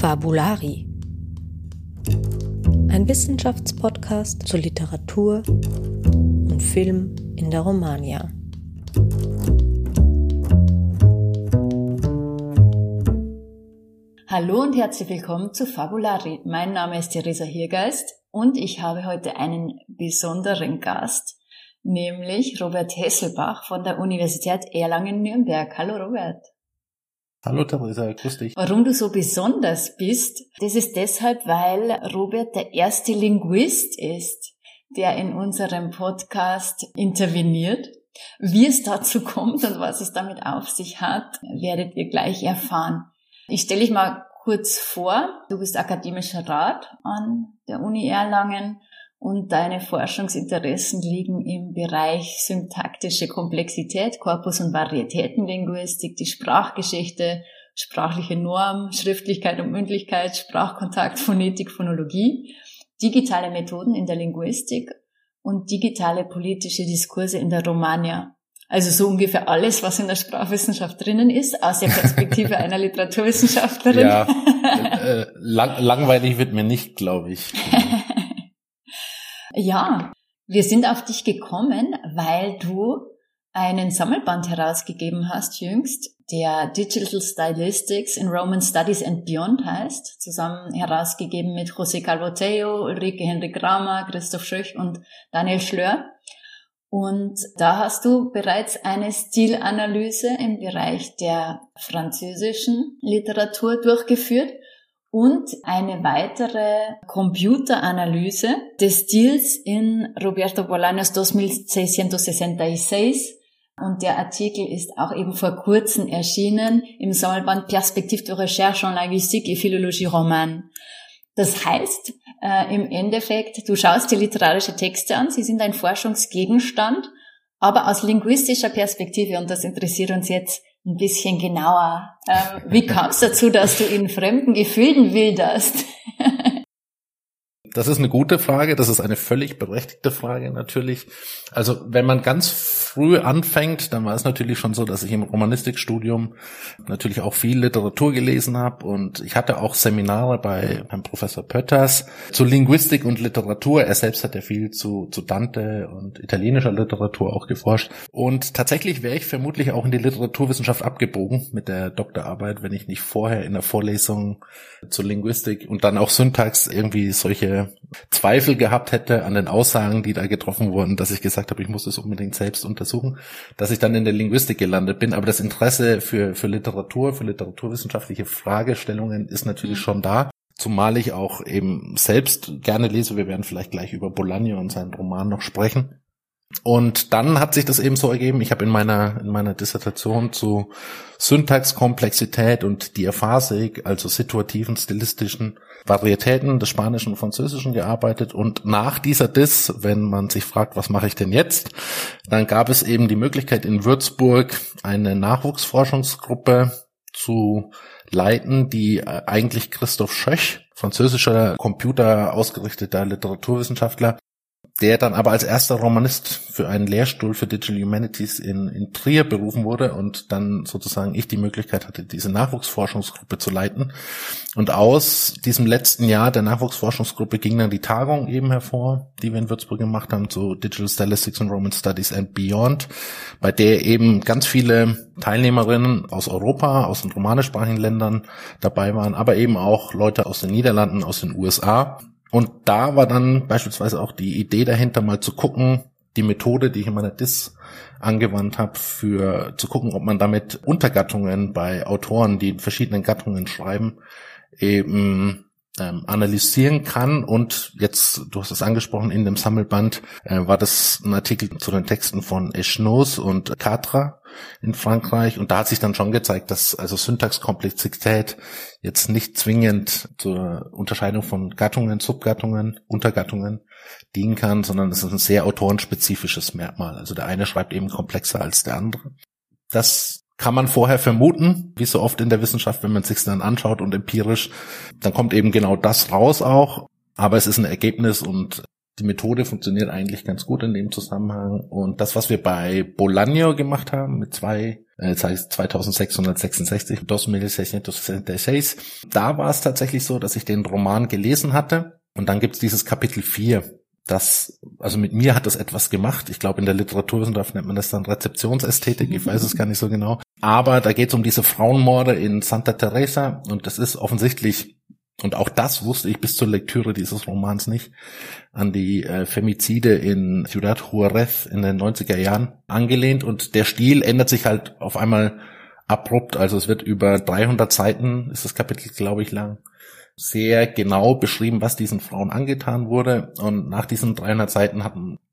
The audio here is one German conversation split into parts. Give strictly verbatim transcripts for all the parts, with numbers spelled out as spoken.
Fabulari. Ein Wissenschaftspodcast zu Literatur und Film in der Romagna. Hallo und herzlich willkommen zu Fabulari. Mein Name ist Theresa Hiergeist und ich habe heute einen besonderen Gast, nämlich Robert Hesselbach von der Universität Erlangen-Nürnberg. Hallo Robert. Hallo Theresa, grüß dich. Warum du so besonders bist, das ist deshalb, weil Robert der erste Linguist ist, der in unserem Podcast interveniert. Wie es dazu kommt und was es damit auf sich hat, werdet ihr gleich erfahren. Ich stelle dich mal kurz vor. Du bist akademischer Rat an der Uni Erlangen und deine Forschungsinteressen liegen im Bereich syntaktische Komplexität, Korpus- und Varietätenlinguistik, die Sprachgeschichte, sprachliche Norm, Schriftlichkeit und Mündlichkeit, Sprachkontakt, Phonetik, Phonologie, digitale Methoden in der Linguistik und digitale politische Diskurse in der Romagna. Also so ungefähr alles, was in der Sprachwissenschaft drinnen ist, aus der Perspektive einer Literaturwissenschaftlerin. Ja, äh, lang, langweilig wird mir nicht, glaube ich. Ja, wir sind auf dich gekommen, weil du einen Sammelband herausgegeben hast jüngst, der Digital Stylistics in Roman Studies and Beyond heißt, zusammen herausgegeben mit José Calvo-Tejo, Ulrike Henrik-Kramer, Christoph Schöch und Daniel Schlör. Und da hast du bereits eine Stilanalyse im Bereich der französischen Literatur durchgeführt und eine weitere Computeranalyse des Stils in Roberto Bolaños zweitausendseisshundertsechsundsechzig. Und der Artikel ist auch eben vor kurzem erschienen im Sammelband Perspectives de recherche en linguistique et philologie romane. Das heißt, äh, im Endeffekt, du schaust dir literarische Texte an, sie sind ein Forschungsgegenstand, aber aus linguistischer Perspektive, und das interessiert uns jetzt ein bisschen genauer. Äh, wie kam es dazu, dass du in fremden Gefilden wilderst? Das ist eine gute Frage, das ist eine völlig berechtigte Frage natürlich. Also wenn man ganz früh anfängt, dann war es natürlich schon so, dass ich im Romanistikstudium natürlich auch viel Literatur gelesen habe und ich hatte auch Seminare bei beim Professor Pötters zu Linguistik und Literatur. Er selbst hat ja viel zu, zu Dante und italienischer Literatur auch geforscht. Und tatsächlich wäre ich vermutlich auch in die Literaturwissenschaft abgebogen mit der Doktorarbeit, wenn ich nicht vorher in der Vorlesung zur Linguistik und dann auch Syntax irgendwie solche Zweifel gehabt hätte an den Aussagen, die da getroffen wurden, dass ich gesagt habe, ich muss das unbedingt selbst untersuchen, dass ich dann in der Linguistik gelandet bin. Aber das Interesse für, für Literatur, für literaturwissenschaftliche Fragestellungen ist natürlich schon da. Zumal ich auch eben selbst gerne lese. Wir werden vielleicht gleich über Bolaño und seinen Roman noch sprechen. Und dann hat sich das eben so ergeben, ich habe in meiner in meiner Dissertation zu Syntaxkomplexität und Diaphasik, also situativen, stilistischen Varietäten des Spanischen und Französischen gearbeitet. Und nach dieser Diss, wenn man sich fragt, was mache ich denn jetzt, dann gab es eben die Möglichkeit in Würzburg eine Nachwuchsforschungsgruppe zu leiten, die eigentlich Christoph Schöch, französischer computerausgerichteter Literaturwissenschaftler, der dann aber als erster Romanist für einen Lehrstuhl für Digital Humanities in, in Trier berufen wurde und dann sozusagen ich die Möglichkeit hatte, diese Nachwuchsforschungsgruppe zu leiten. Und aus diesem letzten Jahr der Nachwuchsforschungsgruppe ging dann die Tagung eben hervor, die wir in Würzburg gemacht haben, zu Digital Stylistics and Roman Studies and Beyond, bei der eben ganz viele Teilnehmerinnen aus Europa, aus den romanischsprachigen Ländern dabei waren, aber eben auch Leute aus den Niederlanden, aus den U S A. Und da war dann beispielsweise auch die Idee dahinter, mal zu gucken, die Methode, die ich in meiner Diss angewandt habe, für zu gucken, ob man damit Untergattungen bei Autoren, die in verschiedenen Gattungen schreiben, eben ähm, analysieren kann. Und jetzt, du hast es angesprochen, in dem Sammelband äh, war das ein Artikel zu den Texten von Echenoz und Catra in Frankreich. Und da hat sich dann schon gezeigt, dass also Syntaxkomplexität jetzt nicht zwingend zur Unterscheidung von Gattungen, Subgattungen, Untergattungen dienen kann, sondern es ist ein sehr autorenspezifisches Merkmal. Also der eine schreibt eben komplexer als der andere. Das kann man vorher vermuten, wie so oft in der Wissenschaft, wenn man es sich dann anschaut und empirisch, dann kommt eben genau das raus auch. Aber es ist ein Ergebnis und die Methode funktioniert eigentlich ganz gut in dem Zusammenhang. Und das, was wir bei Bolaño gemacht haben, mit zwei das heißt zweitausendsechshundertsechsundsechzig, dos mil seiscientos sesenta y seis. Da war es tatsächlich so, dass ich den Roman gelesen hatte und dann gibt's dieses Kapitel vier. Das, also mit mir hat das etwas gemacht. Ich glaube, in der Literaturwissenschaft nennt man das dann Rezeptionsästhetik, ich weiß es gar nicht so genau. Aber da geht es um diese Frauenmorde in Santa Teresa und das ist offensichtlich, und auch das wusste ich bis zur Lektüre dieses Romans nicht, an die äh, Femizide in Ciudad Juárez in den neunziger Jahren angelehnt und der Stil ändert sich halt auf einmal abrupt. Also es wird über dreihundert Seiten, ist das Kapitel, glaube ich, lang, sehr genau beschrieben, was diesen Frauen angetan wurde. Und nach diesen dreihundert Seiten hat man,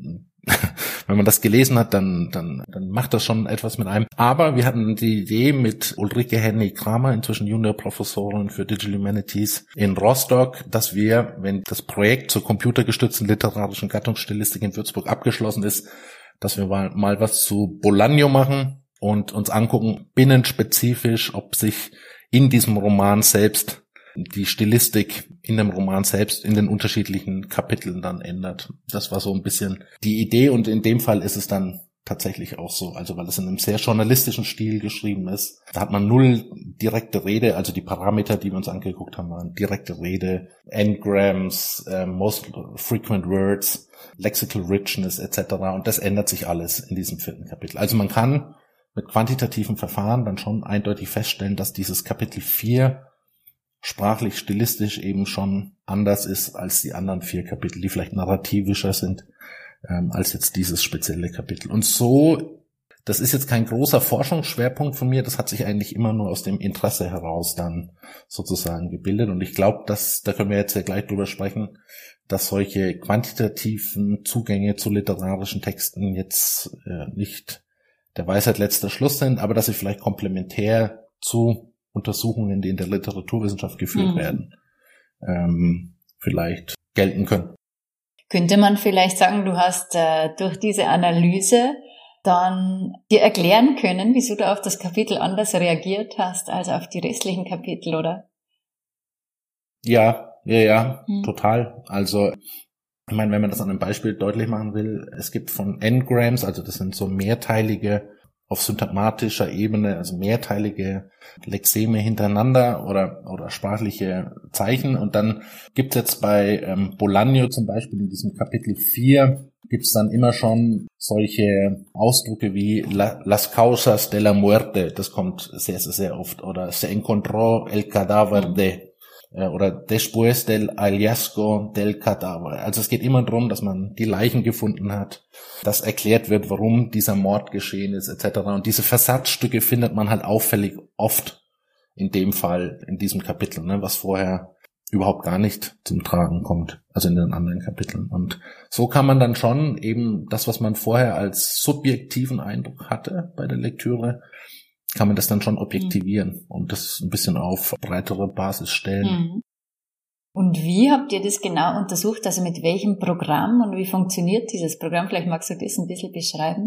wenn man das gelesen hat, dann, dann, dann macht das schon etwas mit einem. Aber wir hatten die Idee mit Ulrike Hennig-Kramer, inzwischen Juniorprofessorin für Digital Humanities in Rostock, dass wir, wenn das Projekt zur computergestützten literarischen Gattungsstilistik in Würzburg abgeschlossen ist, dass wir mal, mal was zu Bolaño machen und uns angucken, binnenspezifisch, ob sich in diesem Roman selbst die Stilistik in dem Roman selbst in den unterschiedlichen Kapiteln dann ändert. Das war so ein bisschen die Idee und in dem Fall ist es dann tatsächlich auch so, also weil es in einem sehr journalistischen Stil geschrieben ist. Da hat man null direkte Rede, also die Parameter, die wir uns angeguckt haben, waren direkte Rede, N-Grams, äh, Most Frequent Words, Lexical Richness et cetera. Und das ändert sich alles in diesem vierten Kapitel. Also man kann mit quantitativen Verfahren dann schon eindeutig feststellen, dass dieses Kapitel vier sprachlich, stilistisch eben schon anders ist als die anderen vier Kapitel, die vielleicht narrativischer sind ähm, als jetzt dieses spezielle Kapitel. Und so, das ist jetzt kein großer Forschungsschwerpunkt von mir, das hat sich eigentlich immer nur aus dem Interesse heraus dann sozusagen gebildet. Und ich glaube, dass, da können wir jetzt ja gleich drüber sprechen, dass solche quantitativen Zugänge zu literarischen Texten jetzt äh, nicht der Weisheit letzter Schluss sind, aber dass sie vielleicht komplementär zu Untersuchungen, die in der Literaturwissenschaft geführt mhm. werden, ähm, vielleicht gelten können. Könnte man vielleicht sagen, du hast äh, durch diese Analyse dann dir erklären können, wieso du auf das Kapitel anders reagiert hast als auf die restlichen Kapitel, oder? Ja, ja, ja, mhm. total. Also ich meine, wenn man das an einem Beispiel deutlich machen will, es gibt von N-Grams, also das sind so mehrteilige auf syntagmatischer Ebene, also mehrteilige Lexeme hintereinander oder oder sprachliche Zeichen. Und dann gibt es jetzt bei ähm, Bolaño zum Beispiel in diesem Kapitel vier, gibt es dann immer schon solche Ausdrücke wie la, las causas de la muerte, das kommt sehr, sehr, sehr oft, oder se encontró el cadáver de, oder después del hallazgo del cadáver. Also es geht immer darum, dass man die Leichen gefunden hat, dass erklärt wird, warum dieser Mord geschehen ist, et cetera. Und diese Versatzstücke findet man halt auffällig oft in dem Fall, in diesem Kapitel, ne, was vorher überhaupt gar nicht zum Tragen kommt, also in den anderen Kapiteln. Und so kann man dann schon eben das, was man vorher als subjektiven Eindruck hatte bei der Lektüre, kann man das dann schon objektivieren mhm. und das ein bisschen auf breitere Basis stellen. Mhm. Und wie habt ihr das genau untersucht? Also mit welchem Programm und wie funktioniert dieses Programm? Vielleicht magst du das ein bisschen beschreiben?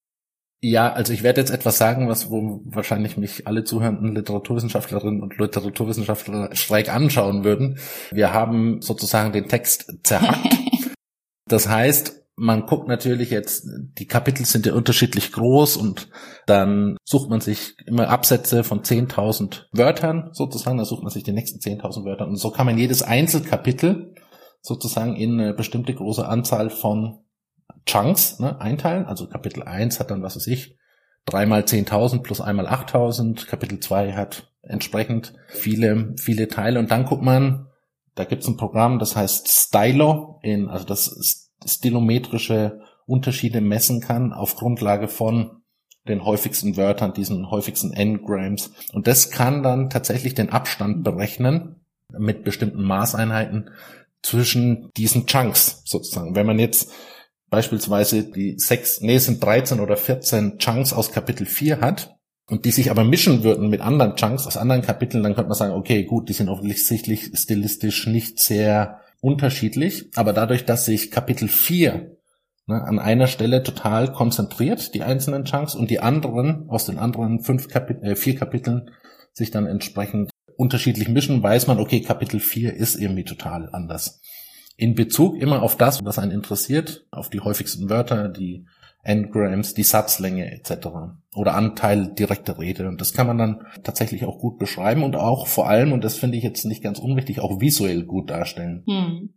Ja, also ich werde jetzt etwas sagen, was wo wahrscheinlich mich alle zuhörenden Literaturwissenschaftlerinnen und Literaturwissenschaftler schräg anschauen würden. Wir haben sozusagen den Text zerhackt. Das heißt, man guckt natürlich jetzt, die Kapitel sind ja unterschiedlich groß und dann sucht man sich immer Absätze von zehntausend Wörtern sozusagen, da sucht man sich die nächsten zehntausend Wörter und so kann man jedes Einzelkapitel sozusagen in eine bestimmte große Anzahl von Chunks ne, einteilen. Also Kapitel eins hat dann, was weiß ich, dreimal zehntausend plus einmal achttausend, Kapitel zwei hat entsprechend viele, viele Teile und dann guckt man, da gibt's ein Programm, das heißt Stylo, in, also das ist stilometrische Unterschiede messen kann auf Grundlage von den häufigsten Wörtern, diesen häufigsten N-Grams. Und das kann dann tatsächlich den Abstand berechnen mit bestimmten Maßeinheiten zwischen diesen Chunks sozusagen. Wenn man jetzt beispielsweise die sechs, nee, es sind dreizehn oder vierzehn Chunks aus Kapitel vier hat und die sich aber mischen würden mit anderen Chunks aus anderen Kapiteln, dann könnte man sagen, okay, gut, die sind offensichtlich stilistisch nicht sehr unterschiedlich, aber dadurch, dass sich Kapitel vier ne, an einer Stelle total konzentriert, die einzelnen Chunks, und die anderen aus den anderen fünf Kapit- äh, vier Kapiteln sich dann entsprechend unterschiedlich mischen, weiß man, okay, Kapitel vier ist irgendwie total anders. In Bezug immer auf das, was einen interessiert, auf die häufigsten Wörter, die N-Grams, die Satzlänge et cetera. Oder Anteil direkter Rede. Und das kann man dann tatsächlich auch gut beschreiben und auch vor allem, und das finde ich jetzt nicht ganz unwichtig, auch visuell gut darstellen. Hm.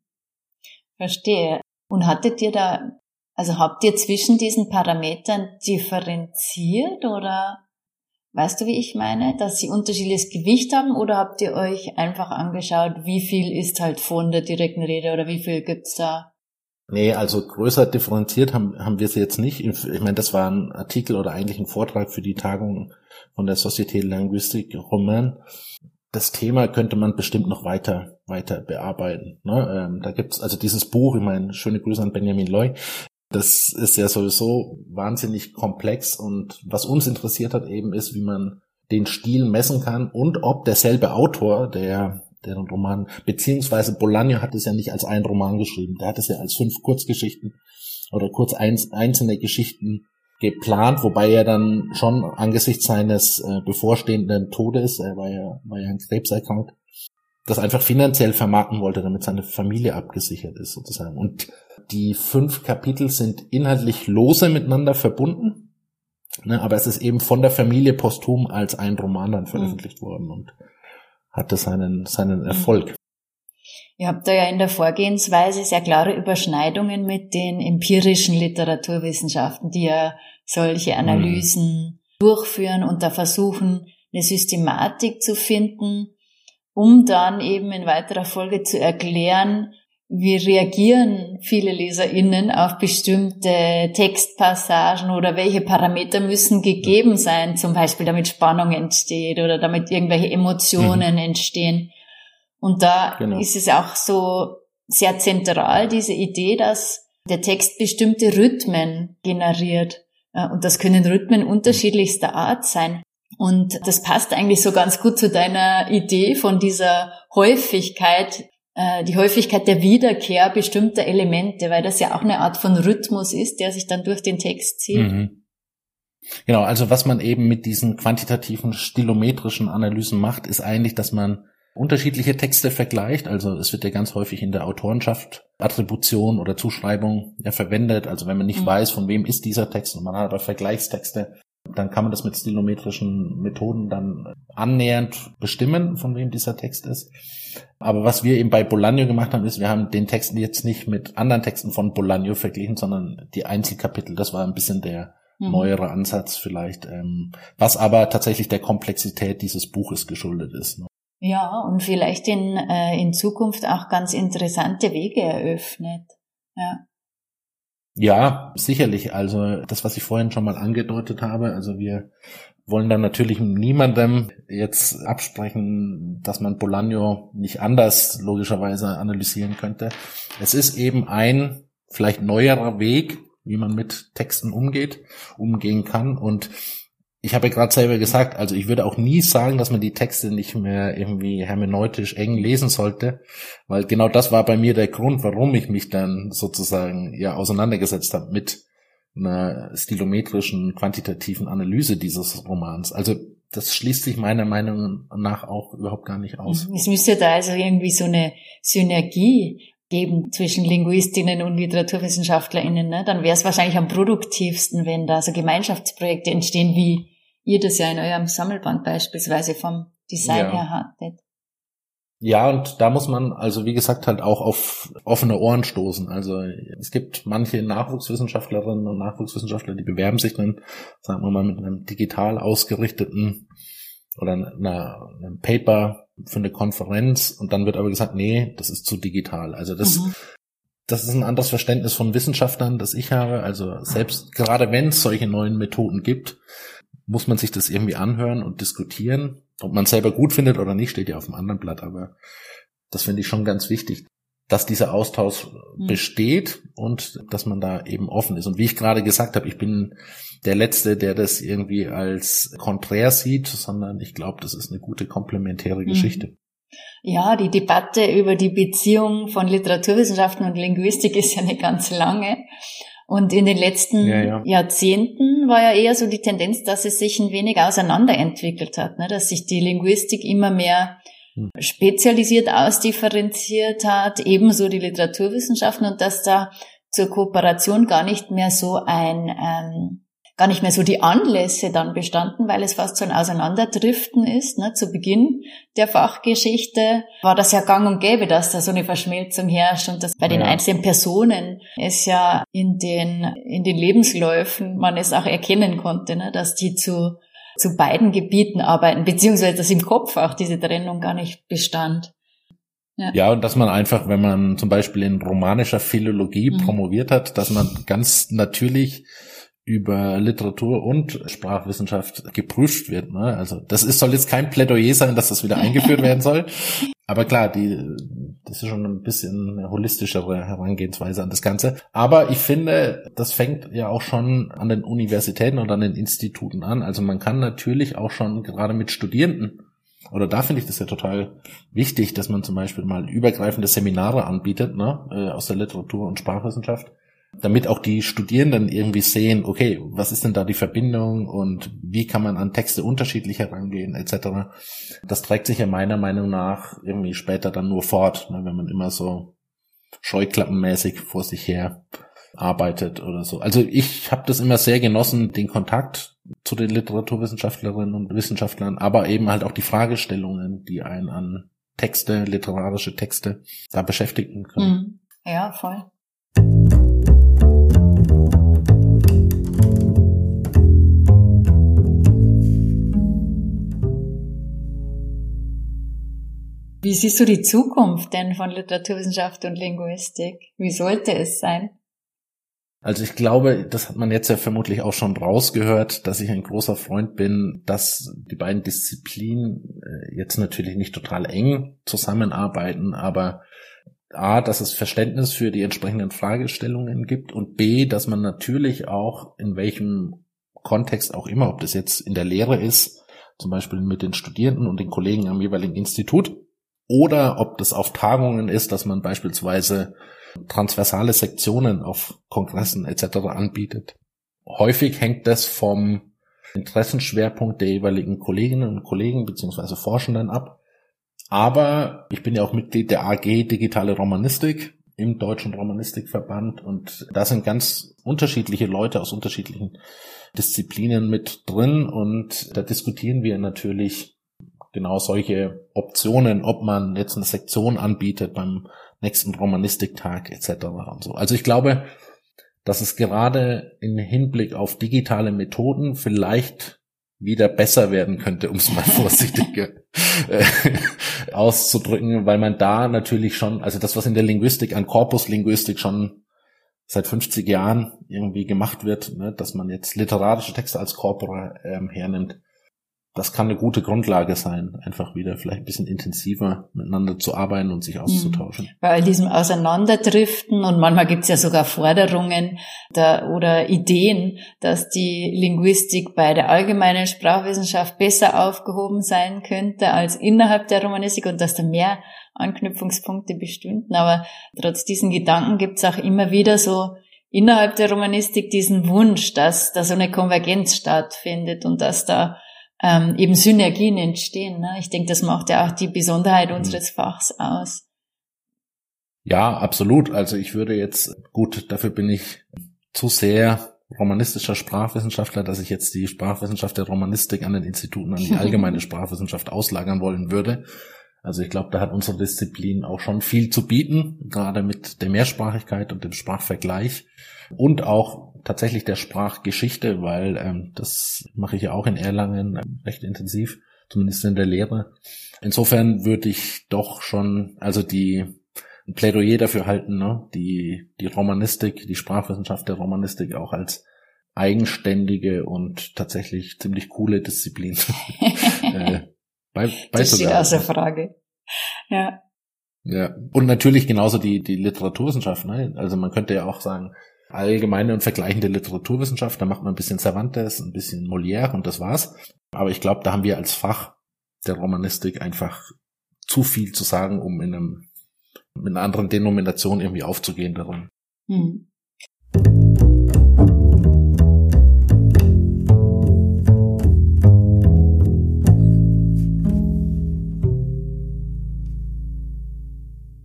Verstehe. Und hattet ihr da, also habt ihr zwischen diesen Parametern differenziert oder weißt du, wie ich meine, dass sie unterschiedliches Gewicht haben oder habt ihr euch einfach angeschaut, wie viel ist halt von der direkten Rede oder wie viel gibt's da? Nee, also größer differenziert haben, haben wir sie jetzt nicht. Ich meine, das war ein Artikel oder eigentlich ein Vortrag für die Tagung von der Société Linguistique Romaine. Das Thema könnte man bestimmt noch weiter, weiter bearbeiten. Ne? Ähm, da gibt's also dieses Buch, ich meine, schöne Grüße an Benjamin Loy. Das ist ja sowieso wahnsinnig komplex und was uns interessiert hat eben ist, wie man den Stil messen kann und ob derselbe Autor, der der Roman, beziehungsweise Bolaño hat es ja nicht als einen Roman geschrieben, der hat es ja als fünf Kurzgeschichten oder kurz einzelne Geschichten geplant, wobei er dann schon angesichts seines äh, bevorstehenden Todes, er war ja, war ja an Krebs erkrankt, das einfach finanziell vermarkten wollte, damit seine Familie abgesichert ist sozusagen. Und die fünf Kapitel sind inhaltlich lose miteinander verbunden, ne, aber es ist eben von der Familie posthum als ein Roman dann veröffentlicht mhm. worden und hatte seinen seinen Erfolg. Ihr habt da ja in der Vorgehensweise sehr klare Überschneidungen mit den empirischen Literaturwissenschaften, die ja solche Analysen mhm. durchführen und da versuchen, eine Systematik zu finden, um dann eben in weiterer Folge zu erklären, wie reagieren viele LeserInnen auf bestimmte Textpassagen oder welche Parameter müssen gegeben sein, zum Beispiel damit Spannung entsteht oder damit irgendwelche Emotionen mhm. entstehen. Und da genau. ist es auch so sehr zentral, diese Idee, dass der Text bestimmte Rhythmen generiert. Und das können Rhythmen unterschiedlichster Art sein. Und das passt eigentlich so ganz gut zu deiner Idee von dieser Häufigkeit, die Häufigkeit der Wiederkehr bestimmter Elemente, weil das ja auch eine Art von Rhythmus ist, der sich dann durch den Text zieht. Mhm. Genau, also was man eben mit diesen quantitativen stilometrischen Analysen macht, ist eigentlich, dass man unterschiedliche Texte vergleicht. Also es wird ja ganz häufig in der Autorenschaft Attribution oder Zuschreibung ja verwendet. Also wenn man nicht mhm. weiß, von wem ist dieser Text und man hat aber Vergleichstexte, dann kann man das mit stilometrischen Methoden dann annähernd bestimmen, von wem dieser Text ist. Aber was wir eben bei Bolaño gemacht haben, ist, wir haben den Text jetzt nicht mit anderen Texten von Bolaño verglichen, sondern die Einzelkapitel. Das war ein bisschen der mhm. neuere Ansatz vielleicht, ähm, was aber tatsächlich der Komplexität dieses Buches geschuldet ist. Ne? Ja, und vielleicht in, äh, in Zukunft auch ganz interessante Wege eröffnet. Ja. Ja, sicherlich. Also das, was ich vorhin schon mal angedeutet habe, also wir wollen dann natürlich niemandem jetzt absprechen, dass man Bolaño nicht anders logischerweise analysieren könnte. Es ist eben ein vielleicht neuerer Weg, wie man mit Texten umgeht, umgehen kann. Und ich habe ja gerade selber gesagt, also ich würde auch nie sagen, dass man die Texte nicht mehr irgendwie hermeneutisch eng lesen sollte, weil genau das war bei mir der Grund, warum ich mich dann sozusagen ja auseinandergesetzt habe mit einer stilometrischen, quantitativen Analyse dieses Romans. Also das schließt sich meiner Meinung nach auch überhaupt gar nicht aus. Es müsste da also irgendwie so eine Synergie geben zwischen Linguistinnen und LiteraturwissenschaftlerInnen, ne? Dann wäre es wahrscheinlich am produktivsten, wenn da so Gemeinschaftsprojekte entstehen, wie ihr das ja in eurem Sammelband beispielsweise vom Design ja. her hattet. Ja, und da muss man also wie gesagt halt auch auf offene Ohren stoßen. Also es gibt manche Nachwuchswissenschaftlerinnen und Nachwuchswissenschaftler, die bewerben sich dann, sagen wir mal, mit einem digital ausgerichteten oder einer, einem Paper für eine Konferenz und dann wird aber gesagt, nee, das ist zu digital. Also das, mhm. das ist ein anderes Verständnis von Wissenschaftlern, das ich habe. Also selbst gerade wenn es solche neuen Methoden gibt, muss man sich das irgendwie anhören und diskutieren. Ob man es selber gut findet oder nicht, steht ja auf dem anderen Blatt. Aber das finde ich schon ganz wichtig, dass dieser Austausch mhm. besteht und dass man da eben offen ist. Und wie ich gerade gesagt habe, ich bin der Letzte, der das irgendwie als konträr sieht, sondern ich glaube, das ist eine gute komplementäre Geschichte. Ja, die Debatte über die Beziehung von Literaturwissenschaften und Linguistik ist ja eine ganz lange. Und in den letzten ja, ja. Jahrzehnten war ja eher so die Tendenz, dass es sich ein wenig auseinanderentwickelt hat, ne? Dass sich die Linguistik immer mehr hm. spezialisiert ausdifferenziert hat, ebenso die Literaturwissenschaften und dass da zur Kooperation gar nicht mehr so ein, ähm, gar nicht mehr so die Anlässe dann bestanden, weil es fast so ein Auseinanderdriften ist. Ne? Zu Beginn der Fachgeschichte war das ja gang und gäbe, dass da so eine Verschmelzung herrscht und dass bei den ja. einzelnen Personen es ja in den, in den Lebensläufen man es auch erkennen konnte, ne? Dass die zu, zu beiden Gebieten arbeiten, beziehungsweise dass im Kopf auch diese Trennung gar nicht bestand. Ja. ja, und dass man einfach, wenn man zum Beispiel in romanischer Philologie mhm. promoviert hat, dass man ganz natürlich über Literatur und Sprachwissenschaft geprüft wird. Ne? Also das ist, soll jetzt kein Plädoyer sein, dass das wieder eingeführt werden soll. Aber klar, die, das ist schon ein bisschen eine holistischere Herangehensweise an das Ganze. Aber ich finde, das fängt ja auch schon an den Universitäten und an den Instituten an. Also man kann natürlich auch schon gerade mit Studierenden, oder da finde ich das ja total wichtig, dass man zum Beispiel mal übergreifende Seminare anbietet, ne, aus der Literatur- und Sprachwissenschaft, damit auch die Studierenden irgendwie sehen, okay, was ist denn da die Verbindung und wie kann man an Texte unterschiedlich herangehen, et cetera. Das trägt sich ja meiner Meinung nach irgendwie später dann nur fort, ne, wenn man immer so scheuklappenmäßig vor sich her arbeitet oder so. Also ich habe das immer sehr genossen, den Kontakt zu den Literaturwissenschaftlerinnen und Wissenschaftlern, aber eben halt auch die Fragestellungen, die einen an Texte, literarische Texte da beschäftigen können. Ja, voll. Wie siehst du die Zukunft denn von Literaturwissenschaft und Linguistik? Wie sollte es sein? Also ich glaube, das hat man jetzt ja vermutlich auch schon rausgehört, dass ich ein großer Freund bin, dass die beiden Disziplinen jetzt natürlich nicht total eng zusammenarbeiten, aber A, dass es Verständnis für die entsprechenden Fragestellungen gibt und B, dass man natürlich auch in welchem Kontext auch immer, ob das jetzt in der Lehre ist, zum Beispiel mit den Studierenden und den Kollegen am jeweiligen Institut, oder ob das auf Tagungen ist, dass man beispielsweise transversale Sektionen auf Kongressen et cetera anbietet. Häufig hängt das vom Interessenschwerpunkt der jeweiligen Kolleginnen und Kollegen bzw. Forschenden ab. Aber ich bin ja auch Mitglied der A G Digitale Romanistik im Deutschen Romanistikverband und da sind ganz unterschiedliche Leute aus unterschiedlichen Disziplinen mit drin und da diskutieren wir natürlich genau solche Optionen, ob man jetzt eine Sektion anbietet beim nächsten Romanistiktag et cetera und so. Also ich glaube, dass es gerade im Hinblick auf digitale Methoden vielleicht wieder besser werden könnte, um es mal vorsichtiger äh, auszudrücken, weil man da natürlich schon, also das, was in der Linguistik an Korpuslinguistik schon seit fünfzig Jahren irgendwie gemacht wird, ne, dass man jetzt literarische Texte als Corpora ähm, hernimmt, das kann eine gute Grundlage sein, einfach wieder vielleicht ein bisschen intensiver miteinander zu arbeiten und sich auszutauschen. Bei all diesem Auseinanderdriften und manchmal gibt es ja sogar Forderungen da, oder Ideen, dass die Linguistik bei der allgemeinen Sprachwissenschaft besser aufgehoben sein könnte als innerhalb der Romanistik und dass da mehr Anknüpfungspunkte bestünden. Aber trotz diesen Gedanken gibt es auch immer wieder so innerhalb der Romanistik diesen Wunsch, dass da so eine Konvergenz stattfindet und dass da Ähm, eben Synergien entstehen. Ne? Ich denke, das macht ja auch die Besonderheit mhm. unseres Fachs aus. Ja, absolut. Also ich würde jetzt, gut, dafür bin ich zu sehr romanistischer Sprachwissenschaftler, dass ich jetzt die Sprachwissenschaft der Romanistik an den Instituten, an die allgemeine Sprachwissenschaft auslagern wollen würde. Also ich glaube, da hat unsere Disziplin auch schon viel zu bieten, gerade mit der Mehrsprachigkeit und dem Sprachvergleich und auch tatsächlich der Sprachgeschichte, weil ähm, das mache ich ja auch in Erlangen ähm, recht intensiv, zumindest in der Lehre. Insofern würde ich doch schon, also die ein Plädoyer dafür halten, ne, die die Romanistik, die Sprachwissenschaft der Romanistik auch als eigenständige und tatsächlich ziemlich coole Disziplin äh, bei, das steht außer Frage. Ja. Ja. Und natürlich genauso die die Literaturwissenschaft, ne? Also man könnte ja auch sagen, allgemeine und vergleichende Literaturwissenschaft, da macht man ein bisschen Cervantes, ein bisschen Molière und das war's. Aber ich glaube, da haben wir als Fach der Romanistik einfach zu viel zu sagen, um in einem mit einer anderen Denomination irgendwie aufzugehen darin. Hm.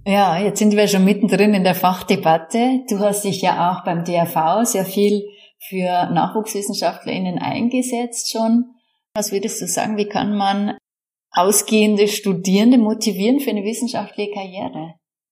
Ja, jetzt sind wir schon mittendrin in der Fachdebatte. Du hast dich ja auch beim D R V sehr viel für NachwuchswissenschaftlerInnen eingesetzt schon. Was würdest du sagen, wie kann man ausgehende Studierende motivieren für eine wissenschaftliche Karriere?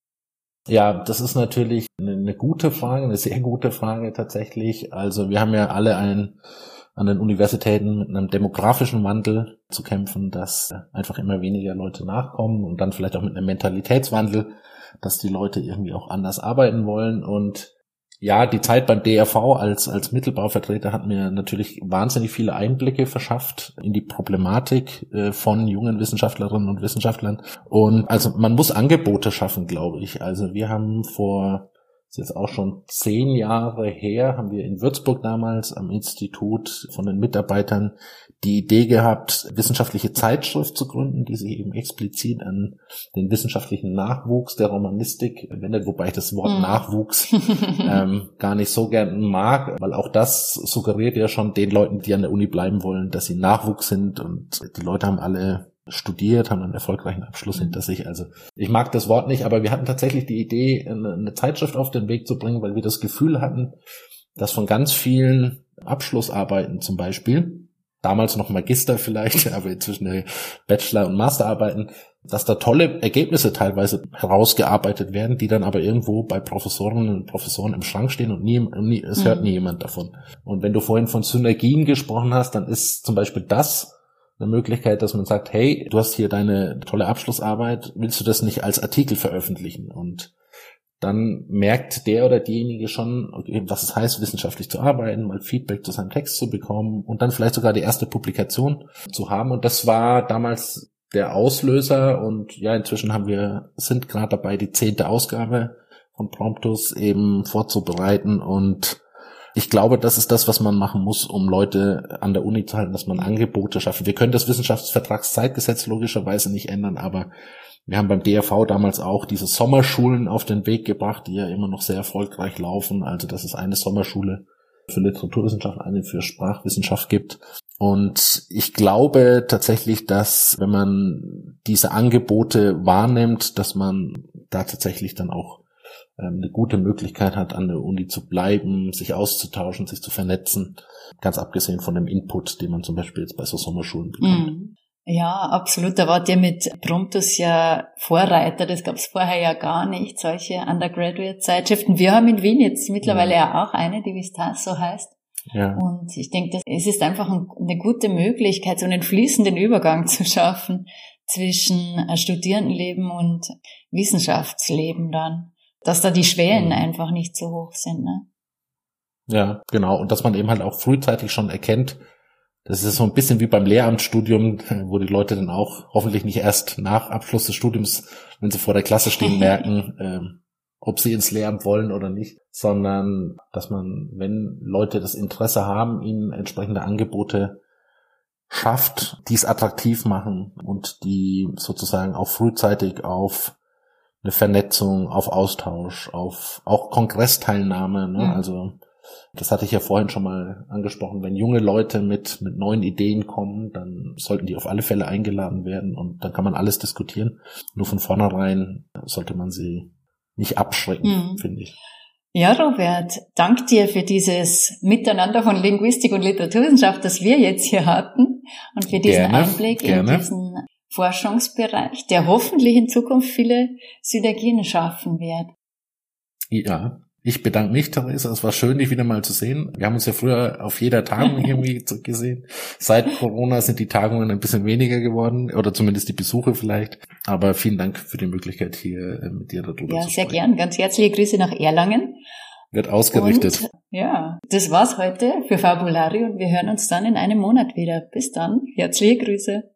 Ja, das ist natürlich eine, eine gute Frage, eine sehr gute Frage tatsächlich. Also wir haben ja alle ein, an den Universitäten mit einem demografischen Wandel zu kämpfen, dass einfach immer weniger Leute nachkommen und dann vielleicht auch mit einem Mentalitätswandel, dass die Leute irgendwie auch anders arbeiten wollen. Und ja, die Zeit beim D R V als als Mittelbauvertreter hat mir natürlich wahnsinnig viele Einblicke verschafft in die Problematik äh, von jungen Wissenschaftlerinnen und Wissenschaftlern. Und also man muss Angebote schaffen, glaube ich. Also wir haben vor, das ist jetzt auch schon zehn Jahre her, haben wir in Würzburg damals am Institut von den Mitarbeitern die Idee gehabt, wissenschaftliche Zeitschrift zu gründen, die sich eben explizit an den wissenschaftlichen Nachwuchs der Romanistik wendet, wobei ich das Wort mm. Nachwuchs ähm, gar nicht so gern mag, weil auch das suggeriert ja schon den Leuten, die an der Uni bleiben wollen, dass sie Nachwuchs sind, und die Leute haben alle studiert, haben einen erfolgreichen Abschluss hinter sich. Also ich mag das Wort nicht, aber wir hatten tatsächlich die Idee, eine Zeitschrift auf den Weg zu bringen, weil wir das Gefühl hatten, dass von ganz vielen Abschlussarbeiten zum Beispiel, damals noch Magister vielleicht, aber inzwischen Bachelor- und Masterarbeiten, dass da tolle Ergebnisse teilweise herausgearbeitet werden, die dann aber irgendwo bei Professorinnen und Professoren im Schrank stehen und nie, nie es mhm. hört nie jemand davon. Und wenn du vorhin von Synergien gesprochen hast, dann ist zum Beispiel das eine Möglichkeit, dass man sagt, hey, du hast hier deine tolle Abschlussarbeit, willst du das nicht als Artikel veröffentlichen? Und dann merkt der oder diejenige schon, okay, was es heißt, wissenschaftlich zu arbeiten, mal Feedback zu seinem Text zu bekommen und dann vielleicht sogar die erste Publikation zu haben. Und das war damals der Auslöser. Und ja, inzwischen haben wir, sind gerade dabei, die zehnte Ausgabe von Promptus eben vorzubereiten. Und ich glaube, das ist das, was man machen muss, um Leute an der Uni zu halten, dass man Angebote schafft. Wir können das Wissenschaftsvertragszeitgesetz logischerweise nicht ändern, aber wir haben beim D R V damals auch diese Sommerschulen auf den Weg gebracht, die ja immer noch sehr erfolgreich laufen. Also dass es eine Sommerschule für Literaturwissenschaft, eine für Sprachwissenschaft gibt. Und ich glaube tatsächlich, dass wenn man diese Angebote wahrnimmt, dass man da tatsächlich dann auch ähm, eine gute Möglichkeit hat, an der Uni zu bleiben, sich auszutauschen, sich zu vernetzen. Ganz abgesehen von dem Input, den man zum Beispiel jetzt bei so Sommerschulen bekommt. Mm. Ja, absolut. Da wart ihr mit Promptus ja Vorreiter. Das gab es vorher ja gar nicht, solche Undergraduate-Zeitschriften. Wir haben in Wien jetzt mittlerweile ja, ja auch eine, die Vistazo heißt. Ja. Und ich denke, es ist einfach eine gute Möglichkeit, so einen fließenden Übergang zu schaffen zwischen Studierendenleben und Wissenschaftsleben dann. Dass da die Schwellen ja. einfach nicht so hoch sind, ne? Ja, genau. Und dass man eben halt auch frühzeitig schon erkennt, das ist so ein bisschen wie beim Lehramtsstudium, wo die Leute dann auch hoffentlich nicht erst nach Abschluss des Studiums, wenn sie vor der Klasse stehen, merken, ähm, ob sie ins Lehramt wollen oder nicht, sondern dass man, wenn Leute das Interesse haben, ihnen entsprechende Angebote schafft, die es attraktiv machen und die sozusagen auch frühzeitig auf eine Vernetzung, auf Austausch, auf auch Kongressteilnahme, ne? Mhm. Also das hatte ich ja vorhin schon mal angesprochen. Wenn junge Leute mit mit neuen Ideen kommen, dann sollten die auf alle Fälle eingeladen werden und dann kann man alles diskutieren. Nur von vornherein sollte man sie nicht abschrecken, mhm. finde ich. Ja, Robert, dank dir für dieses Miteinander von Linguistik und Literaturwissenschaft, das wir jetzt hier hatten und für diesen gerne, Einblick gerne. in diesen Forschungsbereich, der hoffentlich in Zukunft viele Synergien schaffen wird. Ja. Ich bedanke mich, Theresa. Es war schön, dich wieder mal zu sehen. Wir haben uns ja früher auf jeder Tagung irgendwie gesehen. Seit Corona sind die Tagungen ein bisschen weniger geworden, oder zumindest die Besuche vielleicht. Aber vielen Dank für die Möglichkeit, hier mit dir darüber ja, zu sprechen. Ja, sehr gern. Ganz herzliche Grüße nach Erlangen. Wird ausgerichtet. Und, ja, das war's heute für Fabulari und wir hören uns dann in einem Monat wieder. Bis dann. Herzliche Grüße.